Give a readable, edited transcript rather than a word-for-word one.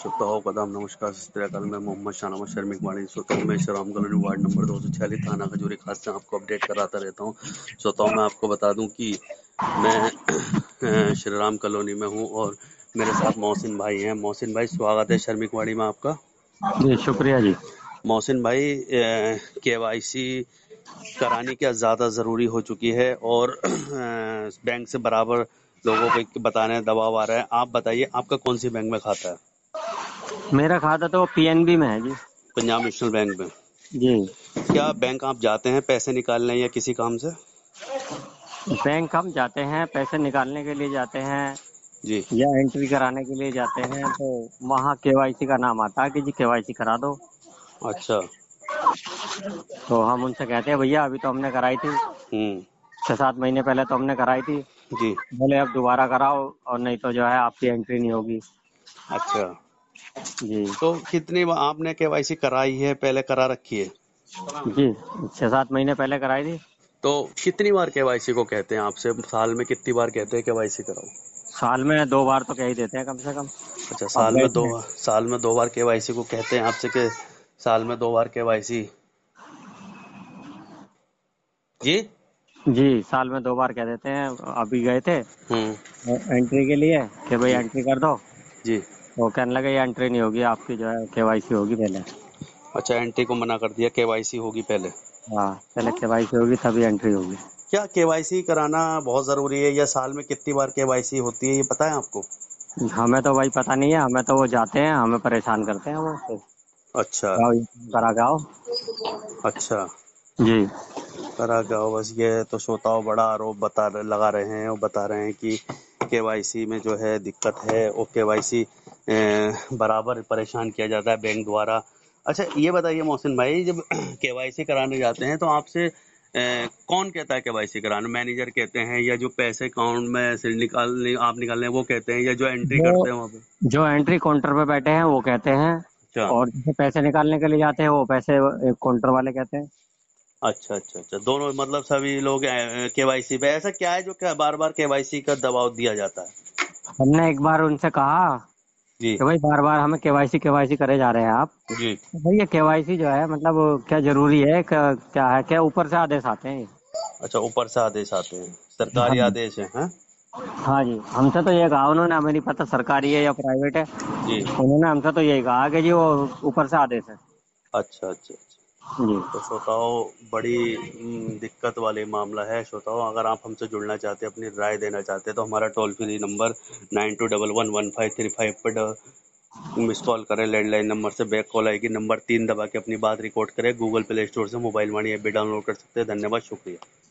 श्रोताओं को आदाब, नमस्कार, सत श्री अकाल। मैं मोहम्मद शाहनवाज शर्मिक वाणी श्रोताओं में श्रीराम कॉलोनी वार्ड नंबर 246 थाना खजूरी खास से आपको अपडेट कराता रहता हूँ। श्रोताओं मैं आपको बता दूं कि मैं श्रीराम कॉलोनी में हूँ और मेरे साथ मोहसिन भाई हैं। मोहसिन भाई, स्वागत है शर्मिक वाणी में आपका। जी शुक्रिया जी। मोहसिन भाई, केवाईसी करानी क्या ज्यादा जरूरी हो चुकी है और बैंक से बराबर लोगों को बताने दबाव आ रहा है। आप बताइए, आपका कौन सी बैंक में खाता है? मेरा खाता तो पीएनबी में है जी। पंजाब नेशनल बैंक में। जी। क्या बैंक आप जाते हैं पैसे निकालने या किसी काम से? बैंक हम जाते हैं पैसे निकालने के लिए जाते हैं जी। या एंट्री कराने के लिए जाते हैं, तो वहाँ केवाईसी का नाम आता है कि जी केवाईसी करा दो। अच्छा। तो हम उनसे कहते हैं भैया अभी तो हमने कराई थी, 6-7 महीने पहले तो हमने कराई थी। जी। बोले अब दोबारा कराओ और नहीं तो जो है आपकी एंट्री नहीं होगी। अच्छा, जी तो कितनी बार आपने केवाईसी कराई है, पहले करा रखी है? जी 6-7 महीने पहले कराई थी। तो कितनी बार केवाईसी को कहते हैं आपसे? साल में कितनी बार कहते हैं केवाईसी कराओ? साल में 2 बार तो कह ही देते हैं कम से कम। अच्छा, अब गए थे। साल में दो बार केवाईसी को कहते हैं आपसे कि साल में 2 बार केवाईसी। जी। जी साल में 2 बार कह देते हैं। अभी गए थे हम्म। एंट्री के लिए कि भाई जी। एंट्री कर दो, जी। तो कहने लगे ये एंट्री नहीं होगी आपकी, जो है केवाईसी होगी पहले। अच्छा, एंट्री को मना कर दिया, केवाईसी होगी पहले। हाँ, पहले केवाईसी होगी तभी एंट्री होगी। क्या केवाईसी कराना बहुत जरूरी है या साल में कितनी बार केवाईसी होती है, ये पता है आपको? हमें तो भाई पता नहीं है, हमें तो वो जाते हैं हमें परेशान करते हैं वो तो। अच्छा। जाओ ये करा के आओ। अच्छा, जी करा क्या हो? बस ये तो श्रोताओं बड़ा आरोप लगा रहे हैं और बता रहे हैं कि केवाईसी में जो है दिक्कत है और केवाईसी बराबर परेशान किया जाता है बैंक द्वारा। अच्छा, ये बताइए मोहसिन भाई, जब केवाईसी कराने जाते हैं तो आपसे कौन कहता है केवाईसी कराना? मैनेजर कहते हैं या जो पैसे अकाउंट में से आप निकालने वो कहते हैं या जो एंट्री जो करते हैं वहाँ पे? जो एंट्री काउंटर पे बैठे हैं वो कहते हैं, अच्छा और जिसे पैसे निकालने के लिए जाते हैं वो पैसे काउंटर वाले कहते हैं। अच्छा अच्छा अच्छा, दोनों मतलब सभी लोग केवाईसी पे। ऐसा क्या है जो बार बार केवाईसी का दबाव दिया जाता है? हमने एक बार उनसे कहा जी। कि भाई बार बार हमें केवाईसी केवाईसी करे जा रहे हैं आप। जी। तो भाई ये केवाईसी जो है मतलब क्या जरूरी है, क्या है, क्या ऊपर से आदेश आते हैं? अच्छा, ऊपर से आदेश आते हैं, हाँ सरकारी जी। आदेश है? हाँ। हाँ जी, हमसे तो ये कहा उन्होंने, हमें नहीं पता सरकारी है या प्राइवेट है। जी। उन्होंने हमसे तो यही कहा कि जी वो ऊपर से आदेश है। अच्छा अच्छा अच्छा। जी तो श्रोताओं, बड़ी दिक्कत वाली मामला है। श्रोताओं, अगर आप हमसे जुड़ना चाहते हैं, अपनी राय देना चाहते हैं, तो हमारा टोल फ्री नंबर 92111535 पर मिस कॉल करें। लैंडलाइन नंबर से बैक कॉल आएगी, नंबर 3 दबा के अपनी बात रिकॉर्ड करें। गूगल प्ले स्टोर से मोबाइल वाणी ऐप भी डाउनलोड कर सकते हैं। धन्यवाद, शुक्रिया।